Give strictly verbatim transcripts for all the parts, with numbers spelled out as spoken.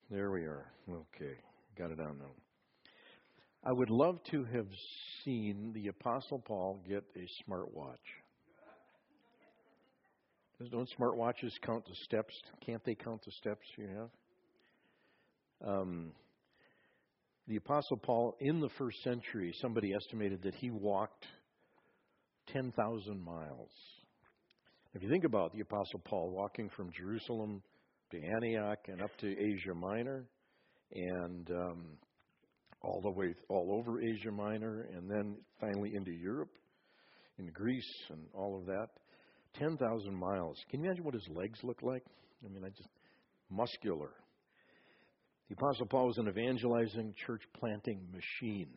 There we are. Okay, got it on now. I would love to have seen the Apostle Paul get a smartwatch. Don't smartwatches count the steps? Can't they count the steps you have? Um, the Apostle Paul, in the first century, somebody estimated that he walked ten thousand miles. If you think about the Apostle Paul walking from Jerusalem to Antioch and up to Asia Minor, and um, all the way all over Asia Minor, and then finally into Europe, in Greece, and all of that, ten thousand miles. Can you imagine what his legs look like? I mean, I just muscular. The Apostle Paul was an evangelizing, church planting machine.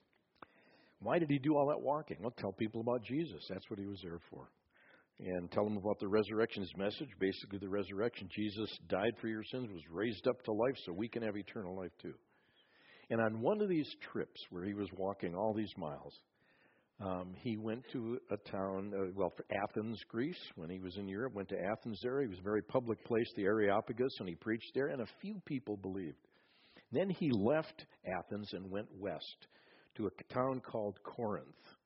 Why did he do all that walking? Well, tell people about Jesus. That's what he was there for. And tell them about the resurrection. His message, basically the resurrection. Jesus died for your sins, was raised up to life so we can have eternal life too. And on one of these trips where he was walking all these miles, um, he went to a town, uh, well, for Athens, Greece, when he was in Europe, went to Athens there. He was a very public place, the Areopagus, and he preached there, and a few people believed. Then he left Athens and went west to a town called Corinth.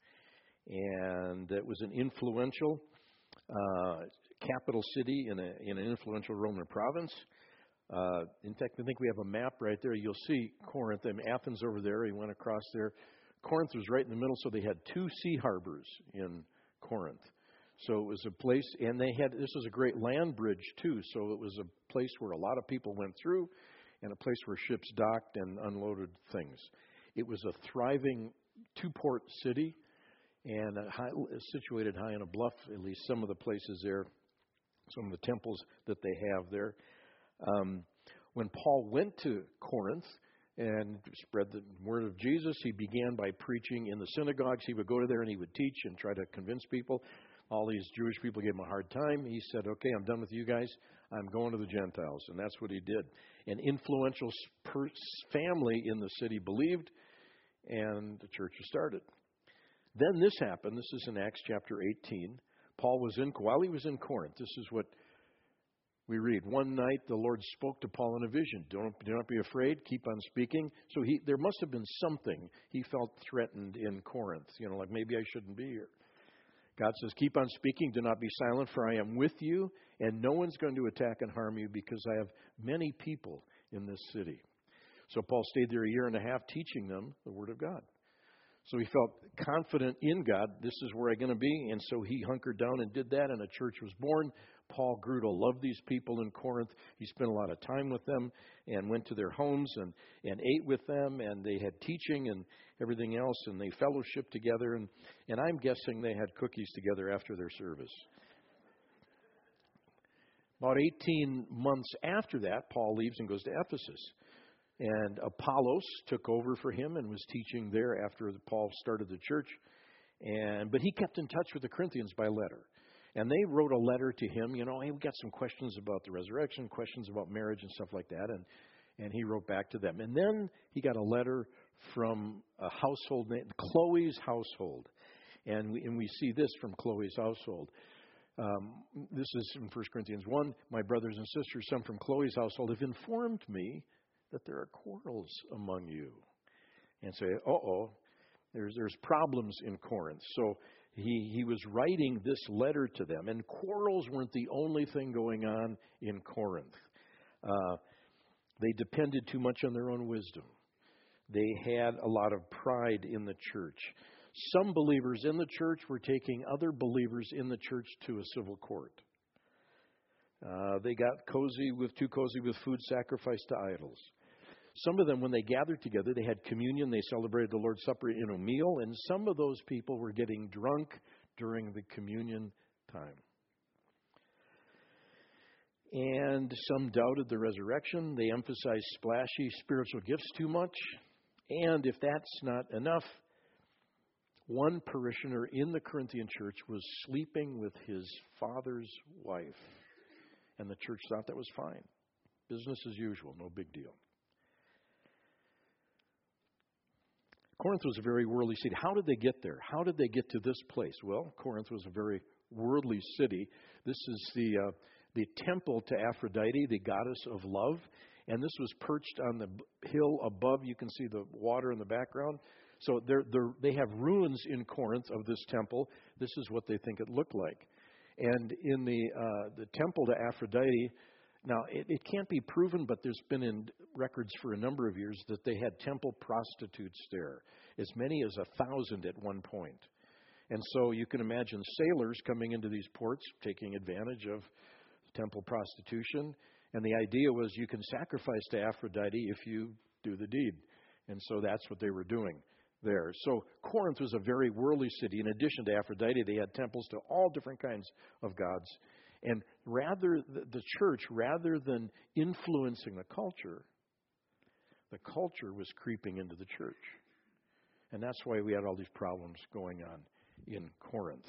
And it was an influential uh, capital city in, a, in an influential Roman province. Uh, in fact, I think we have a map right there. You'll see Corinth and Athens over there. He went across there. Corinth was right in the middle, so they had two sea harbors in Corinth. So it was a place, and they had, this was a great land bridge too, so it was a place where a lot of people went through, and a place where ships docked and unloaded things. It was a thriving two-port city, and a high, situated high on a bluff, at least some of the places there, some of the temples that they have there. Um, when Paul went to Corinth and spread the word of Jesus, he began by preaching in the synagogues. He would go to there and he would teach and try to convince people. All these Jewish people gave him a hard time. He said, okay, I'm done with you guys. I'm going to the Gentiles. And that's what he did. An influential family in the city believed, and the church was started. Then this happened. This is in Acts chapter eighteen. Paul was in, while he was in Corinth, this is what we read. One night the Lord spoke to Paul in a vision. Don't, do not be afraid. Keep on speaking. So he, there must have been something. He felt threatened in Corinth. You know, like maybe I shouldn't be here. God says, keep on speaking. Do not be silent, for I am with you, and no one's going to attack and harm you because I have many people in this city. So Paul stayed there a year and a half teaching them the Word of God. So he felt confident in God. This is where I'm going to be. And so he hunkered down and did that, and a church was born. Paul grew to love these people in Corinth. He spent a lot of time with them and went to their homes and, and ate with them, and they had teaching and everything else, and they fellowshiped together. And, and I'm guessing they had cookies together after their service. About eighteen months after that, Paul leaves and goes to Ephesus. And Apollos took over for him and was teaching there after Paul started the church. And but he kept in touch with the Corinthians by letter. And they wrote a letter to him, you know, hey, we got some questions about the resurrection, questions about marriage and stuff like that. And, and he wrote back to them. And then he got a letter from a household named Chloe's household. And we, and we see this from Chloe's household. Um, this is in First Corinthians one. My brothers and sisters, some from Chloe's household, have informed me that there are quarrels among you. And say, uh-oh, there's there's problems in Corinth. So he, he was writing this letter to them. And quarrels weren't the only thing going on in Corinth. Uh, they depended too much on their own wisdom. They had a lot of pride in the church. Some believers in the church were taking other believers in the church to a civil court. Uh, they got cozy with too cozy with food sacrificed to idols. Some of them, when they gathered together, they had communion. They celebrated the Lord's Supper in a meal. And some of those people were getting drunk during the communion time. And some doubted the resurrection. They emphasized splashy spiritual gifts too much. And if that's not enough, one parishioner in the Corinthian church was sleeping with his father's wife. And the church thought that was fine. Business as usual, no big deal. Corinth was a very worldly city. How did they get there? How did they get to this place? Well, Corinth was a very worldly city. This is the uh, the temple to Aphrodite, the goddess of love. And this was perched on the b- hill above. You can see the water in the background. So they're, they're, they have ruins in Corinth of this temple. This is what they think it looked like. And in the uh, the temple to Aphrodite, now it, it can't be proven, but there's been in records for a number of years that they had temple prostitutes there, as many as a thousand at one point. And so you can imagine sailors coming into these ports, taking advantage of temple prostitution. And the idea was you can sacrifice to Aphrodite if you do the deed. And so that's what they were doing there. So Corinth was a very worldly city. In addition to Aphrodite, they had temples to all different kinds of gods. And rather, the church, rather than influencing the culture, the culture was creeping into the church. And that's why we had all these problems going on in Corinth.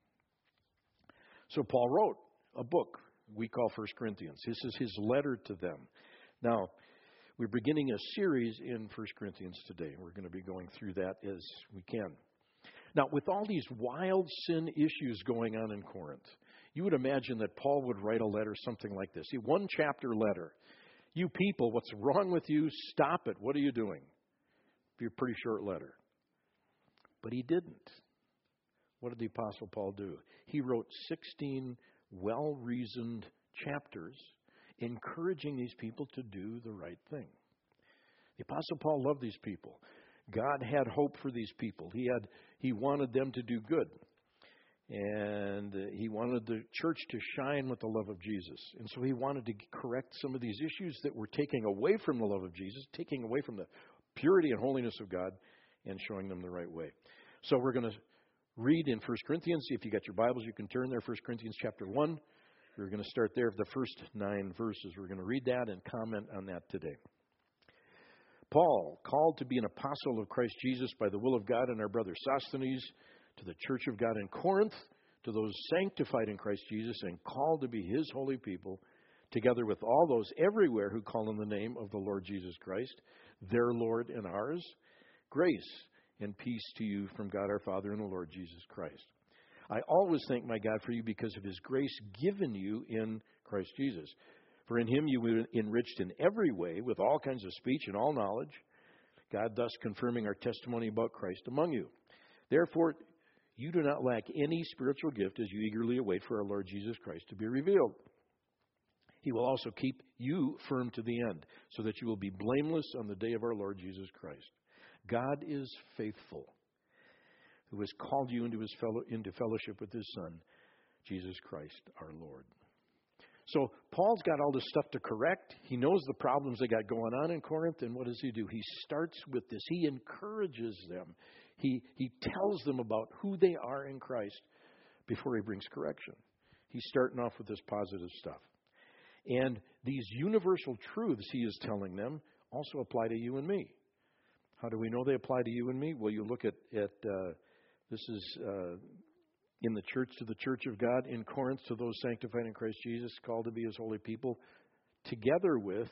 So Paul wrote a book we call First Corinthians. This is his letter to them. Now, we're beginning a series in First Corinthians today. We're going to be going through that as we can. Now, with all these wild sin issues going on in Corinth, you would imagine that Paul would write a letter something like this. See, one chapter letter. You people, what's wrong with you? Stop it. What are you doing? It'd be a pretty short letter. But he didn't. What did the Apostle Paul do? He wrote sixteen well-reasoned chapters encouraging these people to do the right thing. The Apostle Paul loved these people. God had hope for these people. He had he wanted them to do good. And he wanted the church to shine with the love of Jesus. And so he wanted to correct some of these issues that were taking away from the love of Jesus, taking away from the purity and holiness of God, and showing them the right way. So we're going to read in First Corinthians. If you got your Bibles, you can turn there. First Corinthians chapter one. We're going to start there with the first nine verses. We're going to read that and comment on that today. Paul, called to be an apostle of Christ Jesus by the will of God, and our brother Sosthenes, to the church of God in Corinth, to those sanctified in Christ Jesus and called to be his holy people, together with all those everywhere who call on the name of the Lord Jesus Christ, their Lord and ours, grace and peace to you from God our Father and the Lord Jesus Christ. I always thank my God for you because of his grace given you in Christ Jesus. For in him you were enriched in every way with all kinds of speech and all knowledge, God thus confirming our testimony about Christ among you. Therefore, you do not lack any spiritual gift as you eagerly await for our Lord Jesus Christ to be revealed. He will also keep you firm to the end, so that you will be blameless on the day of our Lord Jesus Christ. God is faithful, who has called you into his fellow, into fellowship with his Son, Jesus Christ our Lord. So Paul's got all this stuff to correct. He knows the problems they got going on in Corinth, and what does he do? He starts with this. He encourages them. He, he tells them about who they are in Christ before he brings correction. He's starting off with this positive stuff. And these universal truths he is telling them also apply to you and me. How do we know they apply to you and me? Well, you look at, at uh, this is uh, in the church, to the church of God in Corinth, to those sanctified in Christ Jesus, called to be his holy people, together with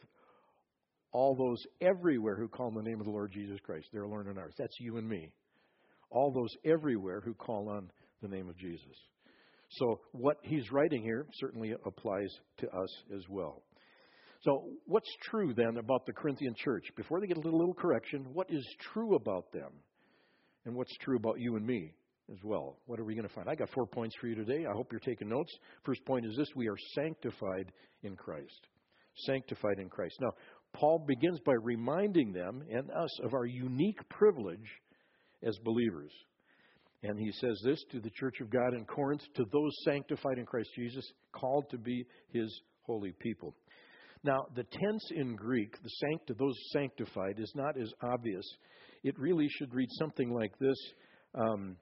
all those everywhere who call on the name of the Lord Jesus Christ. They're Lord and ours. That's you and me. All those everywhere who call on the name of Jesus. So what he's writing here certainly applies to us as well. So what's true then about the Corinthian church? Before they get a little, little correction, what is true about them? And what's true about you and me as well? What are we going to find? I got four points for you today. I hope you're taking notes. First point is this: we are sanctified in Christ. Sanctified in Christ. Now, Paul begins by reminding them and us of our unique privilege as believers. And he says this to the church of God in Corinth, to those sanctified in Christ Jesus, called to be his holy people. Now, the tense in Greek, the sanct- those sanctified, is not as obvious. It really should read something like this, um,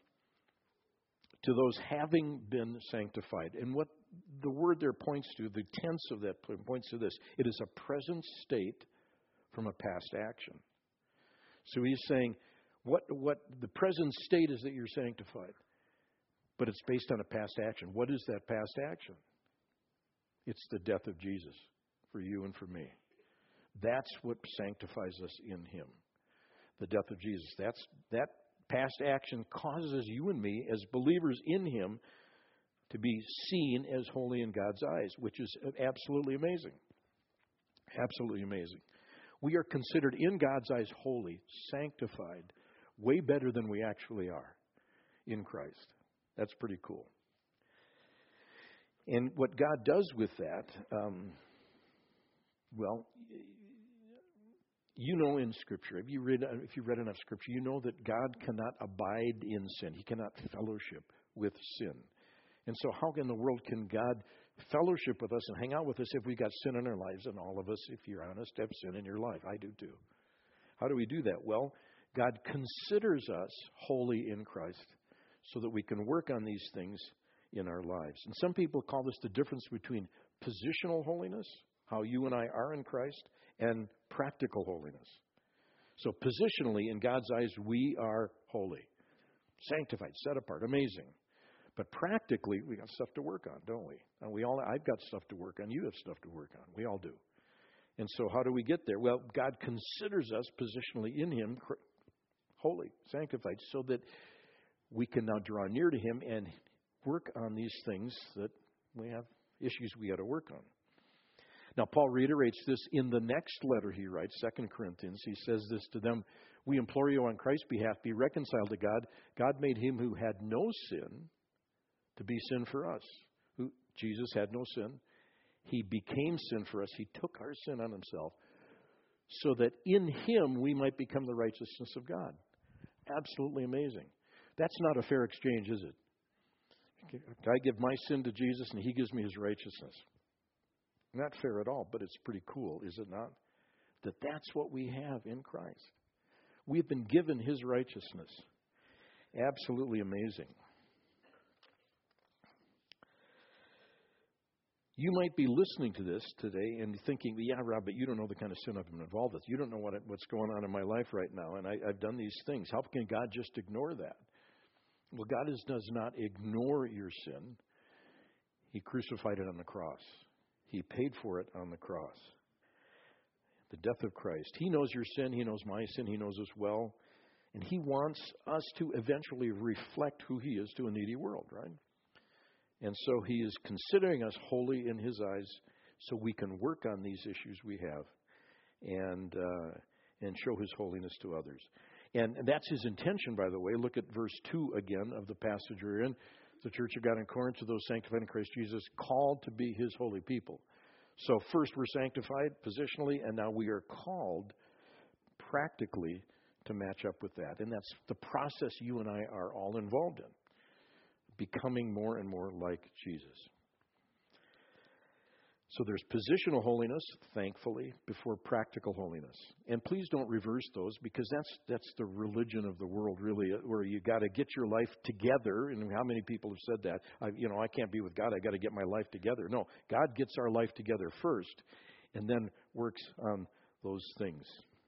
to those having been sanctified. And what the word there points to, the tense of that points to this. It is a present state from a past action. So he's saying, What what the present state is that you're sanctified, but it's based on a past action. What is that past action? It's the death of Jesus for you and for me. That's what sanctifies us in him. The death of Jesus. That's that past action causes you and me as believers in him to be seen as holy in God's eyes, which is absolutely amazing. Absolutely amazing. We are considered in God's eyes holy, sanctified, way better than we actually are in Christ. That's pretty cool. And what God does with that, um, well, you know in Scripture, if you read if you read enough Scripture, you know that God cannot abide in sin. He cannot fellowship with sin. And so how in the world can God fellowship with us and hang out with us if we got sin in our lives? And all of us, if you're honest, have sin in your life. I do too. How do we do that? Well, God considers us holy in Christ so that we can work on these things in our lives. And some people call this the difference between positional holiness, how you and I are in Christ, and practical holiness. So positionally, in God's eyes, we are holy, sanctified, set apart, amazing. But practically, we got stuff to work on, don't we? And we all, I've got stuff to work on. You have stuff to work on. We all do. And so how do we get there? Well, God considers us positionally in Him holy, sanctified, so that we can now draw near to Him and work on these things that we have issues we got to work on. Now, Paul reiterates this in the next letter he writes, Second Corinthians. He says this to them, "We implore you on Christ's behalf, be reconciled to God. God made Him who had no sin to be sin for us." Who, Jesus had no sin. He became sin for us. He took our sin on Himself so that in Him we might become the righteousness of God. Absolutely amazing. That's not a fair exchange, is it? I give my sin to Jesus and He gives me His righteousness. Not fair at all, but it's pretty cool, is it not? That that's what we have in Christ. We've been given His righteousness. Absolutely amazing. You might be listening to this today and thinking, yeah, Rob, but you don't know the kind of sin I've been involved with. You don't know what what's going on in my life right now, and I, I've done these things. How can God just ignore that? Well, God is, does not ignore your sin. He crucified it on the cross. He paid for it on the cross. The death of Christ. He knows your sin. He knows my sin. He knows us well. And He wants us to eventually reflect who He is to a needy world, right? And so He is considering us holy in His eyes so we can work on these issues we have and uh, and show His holiness to others. And, and that's His intention, by the way. Look at verse two again of the passage we're in. The church of God in Corinth, to those sanctified in Christ Jesus, called to be His holy people. So first we're sanctified positionally, and now we are called practically to match up with that. And that's the process you and I are all involved in, becoming more and more like Jesus. So there's positional holiness, thankfully, before practical holiness. And please don't reverse those, because that's that's the religion of the world, really, where you got to get your life together. And how many people have said that? I, you know, I can't be with God. I got to get my life together. No, God gets our life together first, and then works on those things.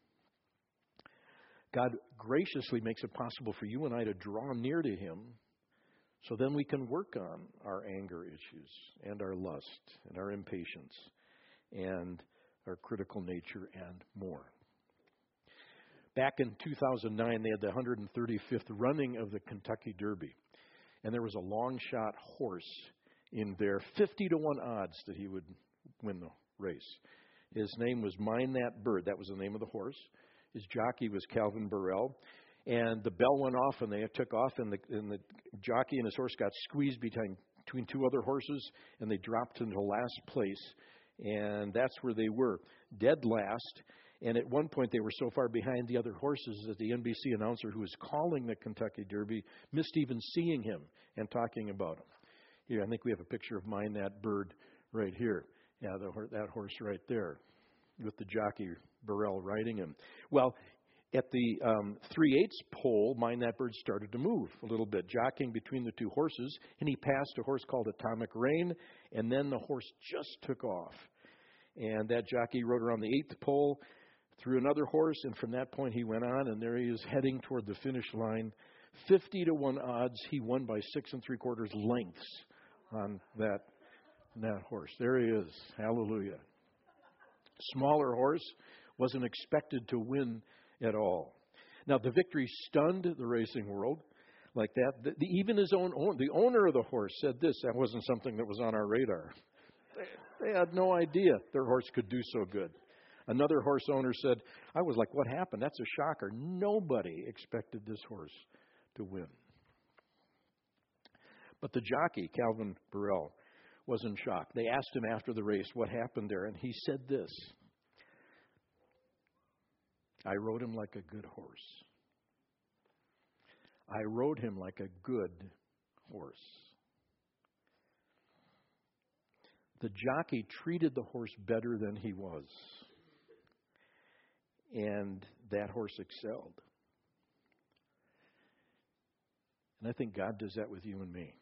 God graciously makes it possible for you and I to draw near to Him, so then we can work on our anger issues and our lust and our impatience and our critical nature and more. Back in two thousand nine, they had the one hundred thirty-fifth running of the Kentucky Derby. And there was a long shot horse in there, fifty to one odds that he would win the race. His name was Mind That Bird. That was the name of the horse. His jockey was Calvin Burrell. And the bell went off, and they took off, and the, and the jockey and his horse got squeezed between, between two other horses, and they dropped into last place. And that's where they were, dead last. And at one point, they were so far behind the other horses that the N B C announcer who was calling the Kentucky Derby missed even seeing him and talking about him. Here, I think we have a picture of Mind That Bird right here. Yeah, the, that horse right there with the jockey Burrell riding him. Well, at the um, three-eighths pole, Mind That Bird started to move a little bit, jockeying between the two horses, and he passed a horse called Atomic Rain, and then the horse just took off. And that jockey rode around the eighth pole, threw another horse, and from that point he went on, and there he is heading toward the finish line. fifty to one odds, he won by six and three quarters lengths on that, that horse. There he is. Hallelujah. Smaller horse, wasn't expected to win at all. Now, the victory stunned the racing world like that. The, the, even his own, own, the owner of the horse said this, that wasn't something that was on our radar. They, they had no idea their horse could do so good. Another horse owner said, I was like, what happened? That's a shocker. Nobody expected this horse to win. But the jockey, Calvin Burrell, was in shock. They asked him after the race what happened there, and he said this, I rode him like a good horse. I rode him like a good horse. The jockey treated the horse better than he was, and that horse excelled. And I think God does that with you and me.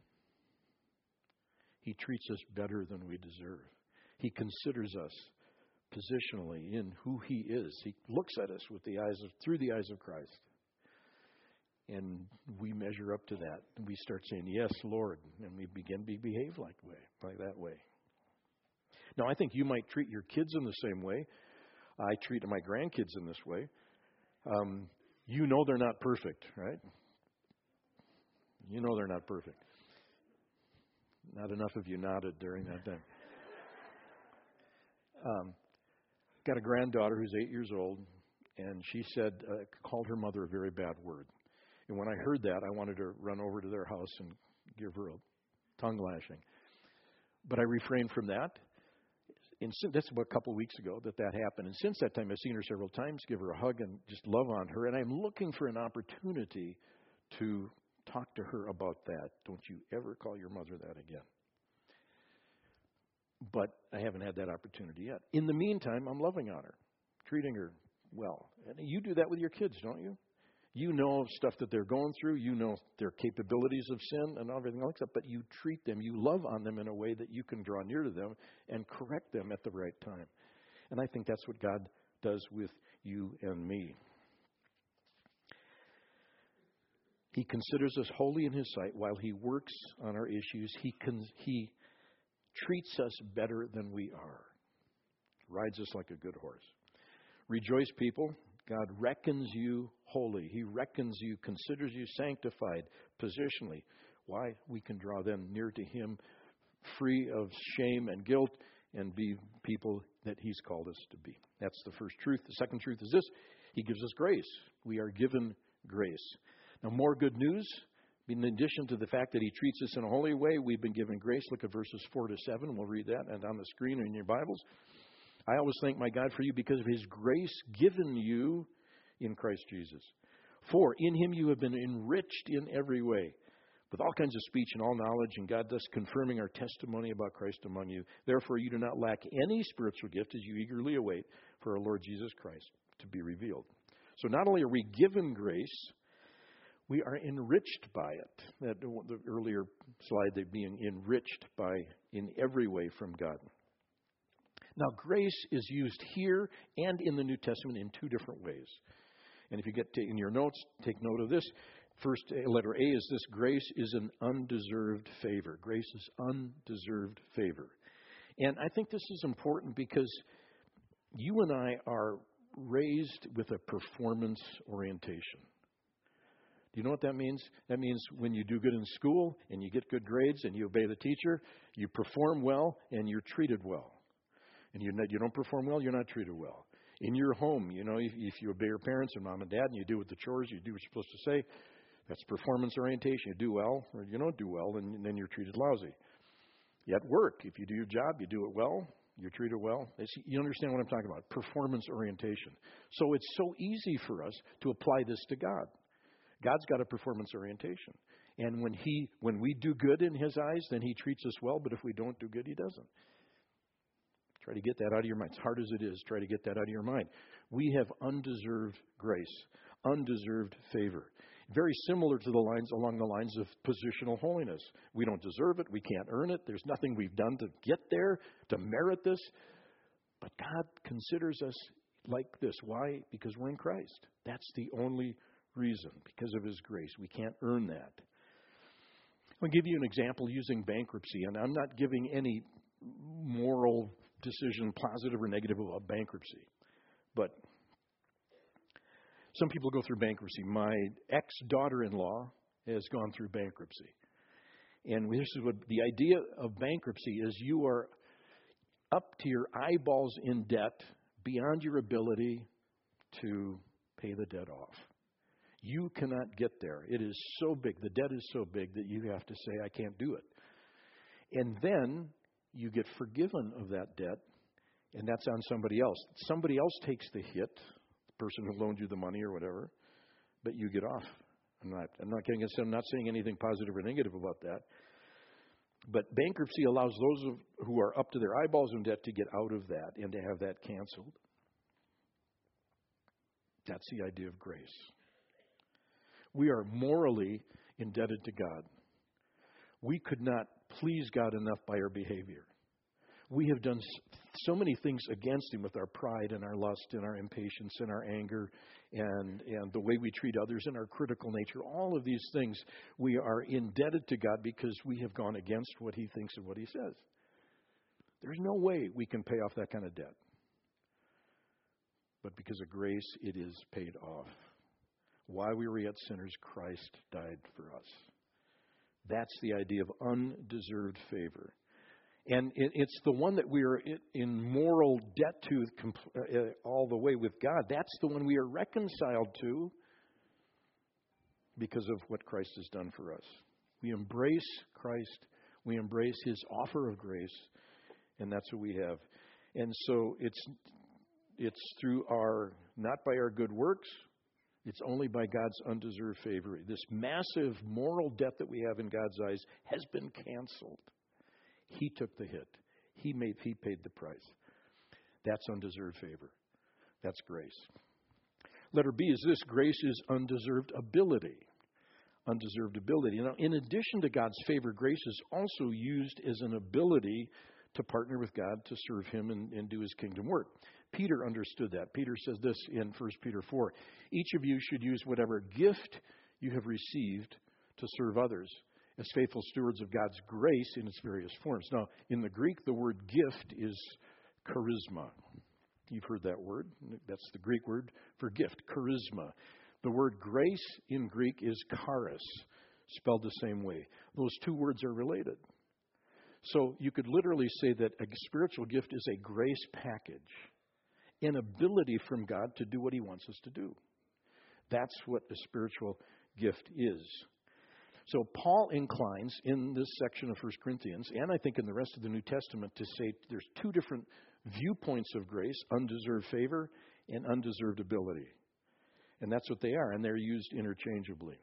He treats us better than we deserve. He considers us positionally in who He is. He looks at us with the eyes of through the eyes of Christ. And we measure up to that. And we start saying, yes, Lord. And we begin to behave like way, like that way. Now, I think you might treat your kids in the same way. I treat my grandkids in this way. Um, you know they're not perfect, right? You know they're not perfect. Not enough of you nodded during that time. Um, got a granddaughter who's eight years old, and she said, uh, called her mother a very bad word. And when I heard that, I wanted to run over to their house and give her a tongue lashing. But I refrained from that. And since, that's about a couple of weeks ago that that happened. And since that time, I've seen her several times, give her a hug and just love on her. And I'm looking for an opportunity to talk to her about that. Don't you ever call your mother that again. But I haven't had that opportunity yet. In the meantime, I'm loving on her, treating her well. And you do that with your kids, don't you? You know stuff that they're going through. You know their capabilities of sin and everything like that. But you treat them, you love on them in a way that you can draw near to them and correct them at the right time. And I think that's what God does with you and me. He considers us holy in His sight while He works on our issues. He con- He treats us better than we are. Rides us like a good horse. Rejoice, people. God reckons you holy. He reckons you, considers you sanctified positionally. Why? We can draw then near to Him, free of shame and guilt, and be people that He's called us to be. That's the first truth. The second truth is this: He gives us grace. We are given grace. Now, more good news. In addition to the fact that He treats us in a holy way, we've been given grace. Look at verses four to seven. We'll read that, and on the screen or in your Bibles. I always thank my God for you because of His grace given you in Christ Jesus. For in Him you have been enriched in every way, with all kinds of speech and all knowledge, and God thus confirming our testimony about Christ among you. Therefore you do not lack any spiritual gift as you eagerly await for our Lord Jesus Christ to be revealed. So not only are we given grace, we are enriched by it. That the earlier slide, they're being enriched by in every way from God. Now, grace is used here and in the New Testament in two different ways. And if you get to, in your notes, take note of this. First, letter A is this: grace is an undeserved favor. Grace is undeserved favor. And I think this is important because you and I are raised with a performance orientation. Do you know what that means? That means when you do good in school and you get good grades and you obey the teacher, you perform well and you're treated well. And you you don't perform well, you're not treated well. In your home, you know, if, if you obey your parents and mom and dad and you do what the chores, you do what you're supposed to say, that's performance orientation. You do well or you don't do well, and then you're treated lousy. At work, if you do your job, you do it well, you're treated well. You understand what I'm talking about, performance orientation. So it's so easy for us to apply this to God. God's got a performance orientation. And when he, when we do good in His eyes, then He treats us well. But if we don't do good, He doesn't. Try to get that out of your mind. As hard as it is, try to get that out of your mind. We have undeserved grace, undeserved favor. Very similar to the lines, along the lines of positional holiness. We don't deserve it. We can't earn it. There's nothing we've done to get there, to merit this. But God considers us like this. Why? Because we're in Christ. That's the only reason, because of His grace. We can't earn that. I'll give you an example using bankruptcy, and I'm not giving any moral decision, positive or negative, about bankruptcy. But some people go through bankruptcy. My ex-daughter-in-law has gone through bankruptcy. And this is what the idea of bankruptcy is: you are up to your eyeballs in debt beyond your ability to pay the debt off. You cannot get there. It is so big. The debt is so big that you have to say, I can't do it. And then you get forgiven of that debt, and that's on somebody else. Somebody else takes the hit, the person who loaned you the money or whatever, but you get off. I'm not, I'm not getting I'm not saying anything positive or negative about that. But bankruptcy allows those of, who are up to their eyeballs in debt to get out of that and to have that canceled. That's the idea of grace. We are morally indebted to God. We could not please God enough by our behavior. We have done so many things against Him with our pride and our lust and our impatience and our anger and, and the way we treat others and our critical nature. All of these things, we are indebted to God because we have gone against what He thinks and what He says. There's no way we can pay off that kind of debt. But because of grace, it is paid off. While we were yet sinners, Christ died for us. That's the idea of undeserved favor. And it, it's the one that we are in moral debt to uh, all the way with God. That's the one we are reconciled to because of what Christ has done for us. We embrace Christ. We embrace His offer of grace. And that's what we have. And so it's it's through our, not by our good works. It's only by God's undeserved favor. This massive moral debt that we have in God's eyes has been canceled. He took the hit. He made. He paid the price. That's undeserved favor. That's grace. Letter B is this: grace is undeserved ability. Undeserved ability. Now, in addition to God's favor, grace is also used as an ability to partner with God to serve Him and, and do His kingdom work. Peter understood that. Peter says this in First Peter four. Each of you should use whatever gift you have received to serve others as faithful stewards of God's grace in its various forms. Now, in the Greek, the word gift is charisma. You've heard that word. That's the Greek word for gift, charisma. The word grace in Greek is charis, spelled the same way. Those two words are related. So you could literally say that a spiritual gift is a grace package, an ability from God to do what He wants us to do. That's what a spiritual gift is. So Paul inclines in this section of First Corinthians, and I think in the rest of the New Testament, to say there's two different viewpoints of grace: undeserved favor and undeserved ability. And that's what they are, and they're used interchangeably.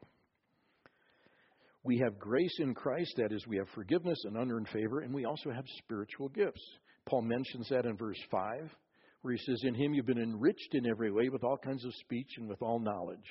We have grace in Christ, that is, we have forgiveness and unearned favor, and we also have spiritual gifts. Paul mentions that in verse five, where he says, in Him you've been enriched in every way with all kinds of speech and with all knowledge.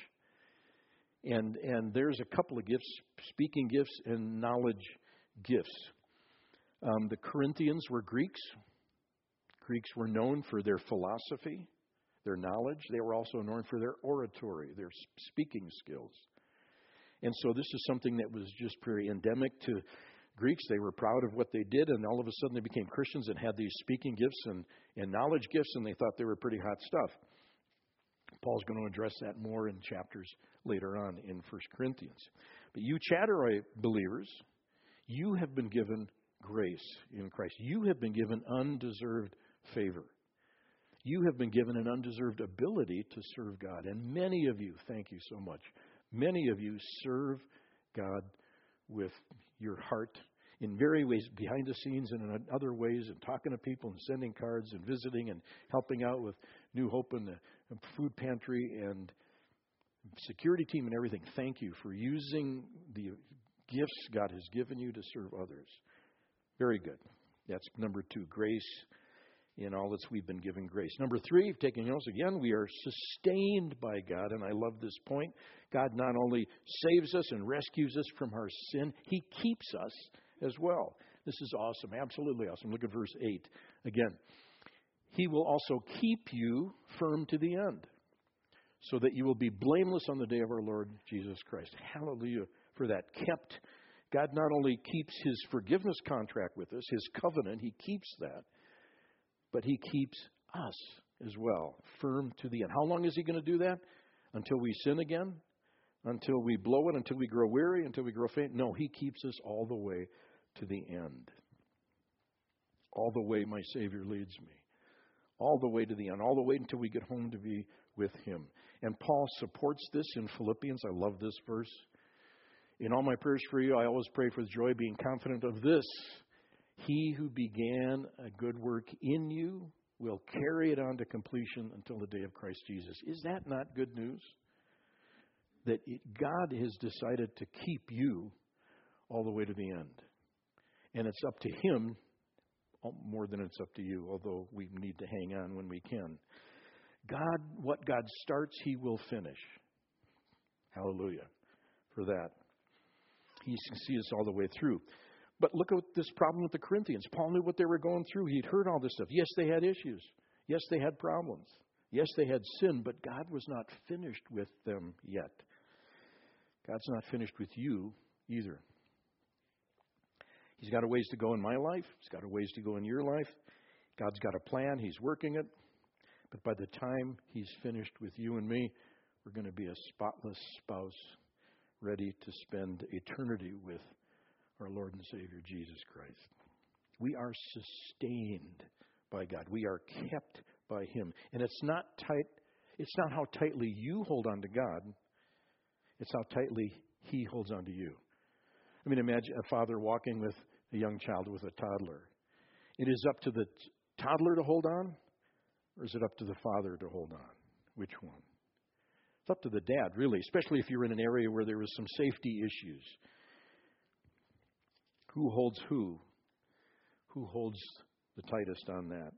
And and there's a couple of gifts, speaking gifts and knowledge gifts. Um, the Corinthians were Greeks. Greeks were known for their philosophy, their knowledge. They were also known for their oratory, their speaking skills. And so this is something that was just very endemic to Greeks. They were proud of what they did, and all of a sudden they became Christians and had these speaking gifts and, and knowledge gifts, and they thought they were pretty hot stuff. Paul's going to address that more in chapters later on in First Corinthians. But you Chatterite believers, you have been given grace in Christ. You have been given undeserved favor. You have been given an undeserved ability to serve God. And many of you, thank you so much, many of you serve God with your heart in various ways, behind the scenes and in other ways, and talking to people and sending cards and visiting and helping out with New Hope and the food pantry and security team and everything. Thank you for using the gifts God has given you to serve others. Very good. That's number two, grace in all that we've been given grace. Number three, taking notes again, we are sustained by God, and I love this point. God not only saves us and rescues us from our sin, He keeps us as well. This is awesome, absolutely awesome. Look at verse eight again. He will also keep you firm to the end, so that you will be blameless on the day of our Lord Jesus Christ. Hallelujah for that. Kept. God not only keeps His forgiveness contract with us, His covenant, He keeps that, but He keeps us as well, firm to the end. How long is He going to do that? Until we sin again? Until we blow it? Until we grow weary? Until we grow faint? No, He keeps us all the way to the end. All the way my Savior leads me. all the way to the end, all the way until we get home to be with Him. And Paul supports this in Philippians. I love this verse. In all my prayers for you, I always pray with joy, being confident of this. He who began a good work in you will carry it on to completion until the day of Christ Jesus. Is that not good news? That it, God has decided to keep you all the way to the end. And it's up to Him more than it's up to you, although we need to hang on when we can. God, what God starts, He will finish. Hallelujah for that. He sees us all the way through. But look at this problem with the Corinthians. Paul knew what they were going through. He'd heard all this stuff. Yes, they had issues. Yes, they had problems. Yes, they had sin, but God was not finished with them yet. God's not finished with you either. He's got a ways to go in my life. He's got a ways to go in your life. God's got a plan. He's working it. But by the time He's finished with you and me, we're going to be a spotless spouse, ready to spend eternity with our Lord and Savior, Jesus Christ. We are sustained by God. We are kept by Him. And it's not tight. It's not how tightly you hold on to God. It's how tightly He holds on to you. I mean, imagine a father walking with a young child, with a toddler. It is up to the toddler to hold on, or is it up to the father to hold on? Which one? It's up to the dad, really, especially if you're in an area where there was some safety issues. Who holds who? Who holds the tightest on that?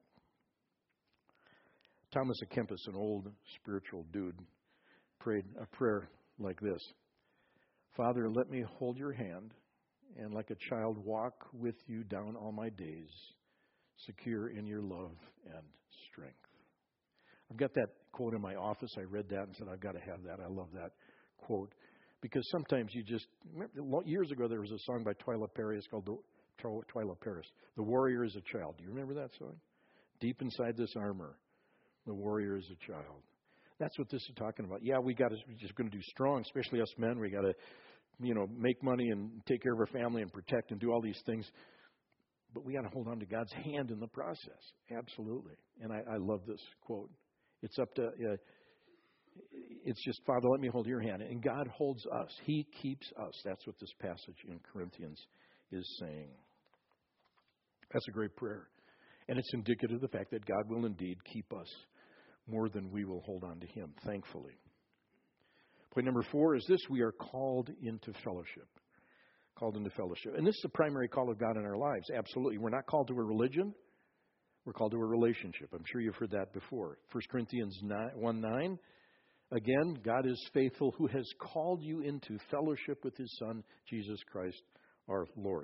Thomas à Kempis, an old spiritual dude, prayed a prayer like this. Father, let me hold your hand and like a child walk with you down all my days, secure in your love and strength. I've got that quote in my office. I read that and said, I've got to have that. I love that quote. Because sometimes you just, remember, years ago there was a song by Twyla Paris called the, Twyla Paris, The Warrior is a Child. Do you remember that song? Deep inside this armor, the warrior is a child. That's what this is talking about. Yeah, we got to, we're just going to do strong, especially us men. We got to, you know, make money and take care of our family and protect and do all these things. But we got to hold on to God's hand in the process. Absolutely. And I, I love this quote. It's up to, uh, it's just, Father, let me hold your hand. And God holds us. He keeps us. That's what this passage in Corinthians is saying. That's a great prayer. And it's indicative of the fact that God will indeed keep us more than we will hold on to Him, thankfully. Point number four is this: we are called into fellowship. Called into fellowship. And this is the primary call of God in our lives, absolutely. We're not called to a religion. We're called to a relationship. I'm sure you've heard that before. First Corinthians one nine, again, God is faithful, who has called you into fellowship with His Son, Jesus Christ, our Lord.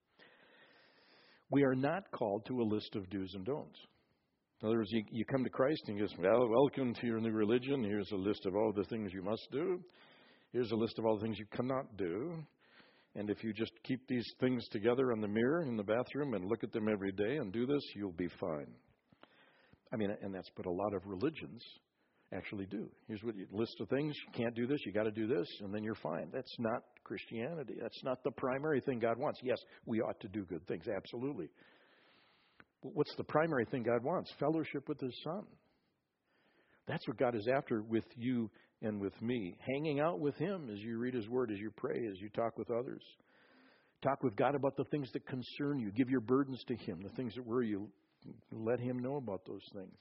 We are not called to a list of do's and don'ts. In other words, you, you come to Christ and you go, well, welcome to your new religion. Here's a list of all the things you must do. Here's a list of all the things you cannot do. And if you just keep these things together on the mirror in the bathroom and look at them every day and do this, you'll be fine. I mean, and that's what a lot of religions actually do. Here's what you list of things. You can't do this. You got to do this, and then you're fine. That's not Christianity. That's not the primary thing God wants. Yes, we ought to do good things, absolutely. But what's the primary thing God wants? Fellowship with His Son. That's what God is after with you and with me. Hanging out with Him as you read His Word, as you pray, as you talk with others. Talk with God about the things that concern you. Give your burdens to Him, the things that worry you. Let Him know about those things.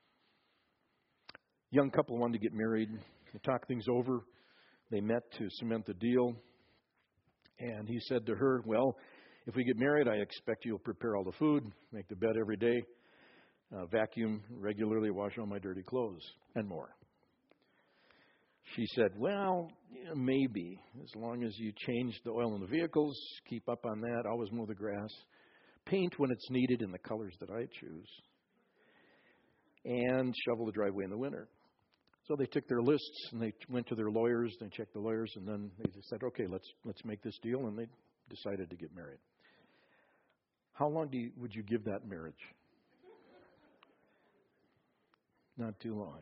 Young couple wanted to get married. They talked things over. They met to cement the deal. And he said to her, well, if we get married, I expect you'll prepare all the food, make the bed every day, uh, vacuum regularly, wash all my dirty clothes, and more. She said, well, yeah, maybe, as long as you change the oil in the vehicles, keep up on that, always mow the grass, paint when it's needed in the colors that I choose, and shovel the driveway in the winter. So they took their lists and they went to their lawyers, they checked the lawyers, and then they just said, okay, let's let's make this deal, and they decided to get married. How long do you, would you give that marriage? Not too long.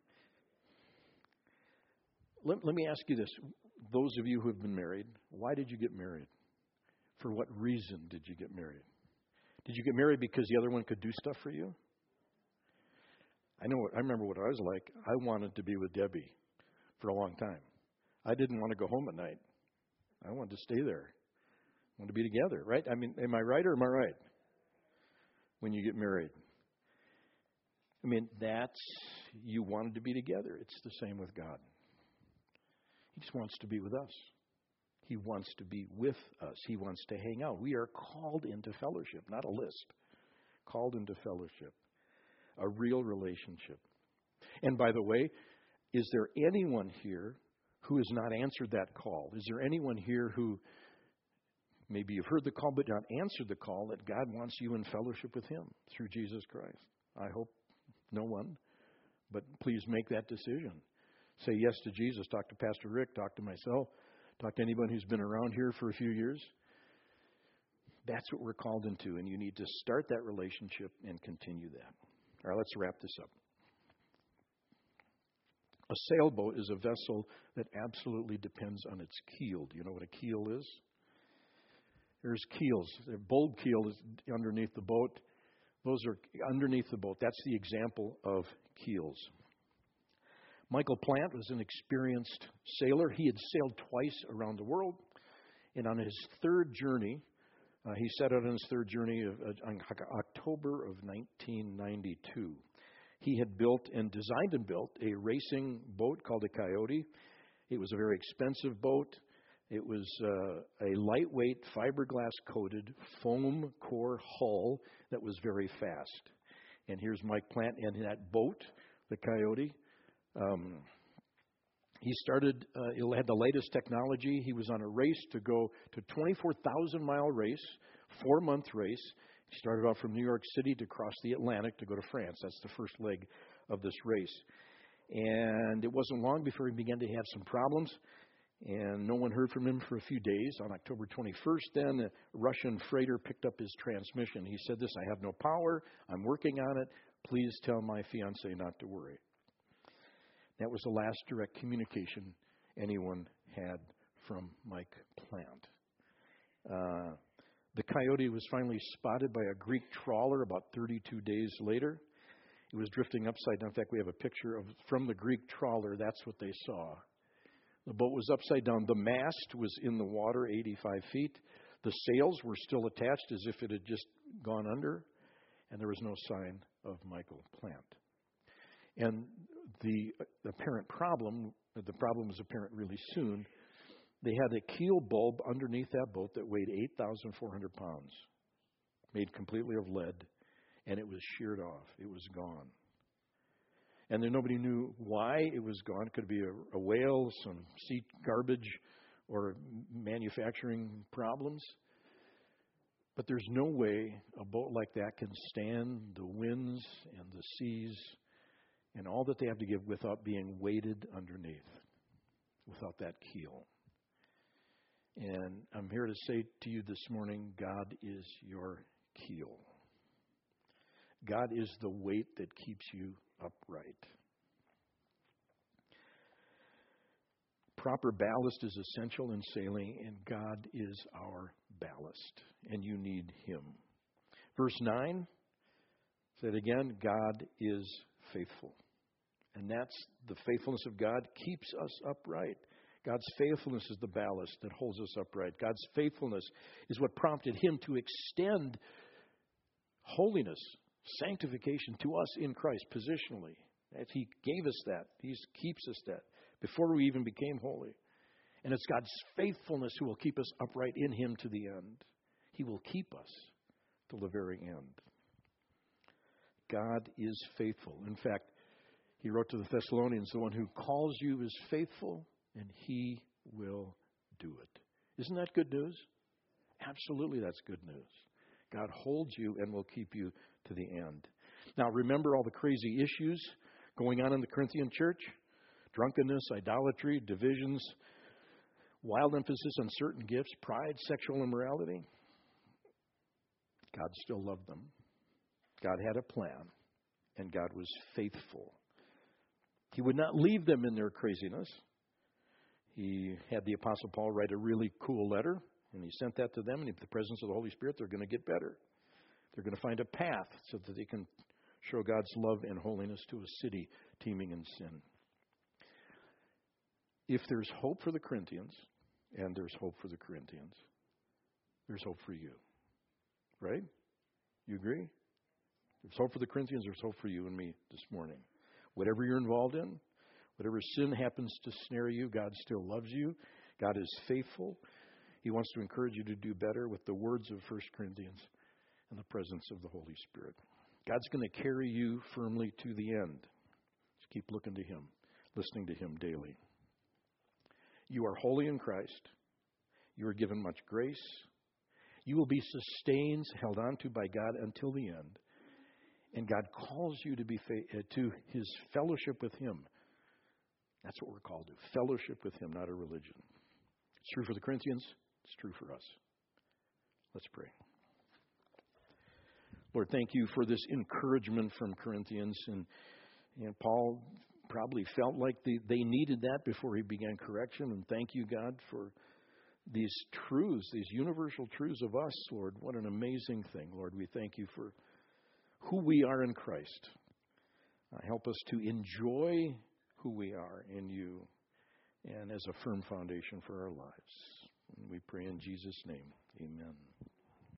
Let, let me ask you this. Those of you who have been married, why did you get married? For what reason did you get married? Did you get married because the other one could do stuff for you? I know. I remember what I was like. I wanted to be with Debbie for a long time. I didn't want to go home at night. I wanted to stay there. I wanted to be together, right? I mean, am I right or am I right? When you get married. I mean, that's, you wanted to be together. It's the same with God. He just wants to be with us. He wants to be with us. He wants to hang out. We are called into fellowship, not a list. Called into fellowship. A real relationship. And by the way, is there anyone here who has not answered that call? Is there anyone here who maybe you've heard the call but not answered the call that God wants you in fellowship with Him through Jesus Christ? I hope no one, but please make that decision. Say yes to Jesus. Talk to Pastor Rick. Talk to myself. Talk to anyone who's been around here for a few years. That's what we're called into, and you need to start that relationship and continue that. All right, let's wrap this up. A sailboat is a vessel that absolutely depends on its keel. Do you know what a keel is? There's keels. The bulb keel is underneath the boat. Those are underneath the boat. That's the example of keels. Michael Plant was an experienced sailor. He had sailed twice around the world. And on his third journey, uh, he set out on his third journey of, uh, on October of nineteen ninety-two. He had built and designed and built a racing boat called a Coyote. It was a very expensive boat. It was uh, a lightweight, fiberglass-coated, foam core hull that was very fast. And here's Mike Plant and that boat, the Coyote. Um, he started, uh, it had the latest technology. He was on a race to go to twenty-four thousand mile race, four-month race. He started off from New York City to cross the Atlantic to go to France. That's the first leg of this race. And it wasn't long before he began to have some problems. And no one heard from him for a few days. On October twenty-first, then, a Russian freighter picked up his transmission. He said this, "I have no power. I'm working on it. Please tell my fiancée not to worry." That was the last direct communication anyone had from Mike Plant. Uh, the Coyote was finally spotted by a Greek trawler about thirty-two days later. It was drifting upside down. In fact, we have a picture of from the Greek trawler. That's what they saw. The boat was upside down. The mast was in the water eighty-five feet. The sails were still attached as if it had just gone under. And there was no sign of Michael Plant. And the apparent problem, the problem was apparent really soon. They had a keel bulb underneath that boat that weighed eight thousand four hundred pounds, made completely of lead, and it was sheared off. It was gone. And then nobody knew why it was gone. It could be a, a whale, some sea garbage, or manufacturing problems. But there's no way a boat like that can stand the winds and the seas and all that they have to give without being weighted underneath, without that keel. And I'm here to say to you this morning, God is your keel. God is the weight that keeps you upright. Proper ballast is essential in sailing, and God is our ballast, and you need Him. Verse nine said again, God is faithful. And that's the faithfulness of God keeps us upright. God's faithfulness is the ballast that holds us upright. God's faithfulness is what prompted Him to extend holiness, sanctification to us in Christ positionally. As He gave us that. He keeps us that before we even became holy. And it's God's faithfulness who will keep us upright in Him to the end. He will keep us till the very end. God is faithful. In fact, he wrote to the Thessalonians, the one who calls you is faithful, and He will do it. Isn't that good news? Absolutely, that's good news. God holds you and will keep you to the end. Now, remember all the crazy issues going on in the Corinthian church? Drunkenness, idolatry, divisions, wild emphasis on certain gifts, pride, sexual immorality. God still loved them. God had a plan, and God was faithful. He would not leave them in their craziness. He had the Apostle Paul write a really cool letter, and he sent that to them. And in the presence of the Holy Spirit, they're going to get better. They're going to find a path so that they can show God's love and holiness to a city teeming in sin. If there's hope for the Corinthians, and there's hope for the Corinthians, there's hope for you. Right? You agree? There's hope for the Corinthians, there's hope for you and me this morning. Whatever you're involved in, whatever sin happens to snare you, God still loves you. God is faithful. He wants to encourage you to do better with the words of First Corinthians and the presence of the Holy Spirit. God's going to carry you firmly to the end. Just keep looking to Him, listening to Him daily. You are holy in Christ. You are given much grace. You will be sustained, held onto by God until the end. And God calls you to be fa- uh, to His fellowship with Him. That's what we're called to. Fellowship with Him, not a religion. It's true for the Corinthians. It's true for us. Let's pray. Lord, thank you for this encouragement from Corinthians. And, and Paul probably felt like they, they needed that before he began correction. And thank you, God, for these truths, these universal truths of us, Lord. What an amazing thing, Lord. We thank you for who we are in Christ. Uh, help us to enjoy who we are in you and as a firm foundation for our lives. And we pray in Jesus' name. Amen.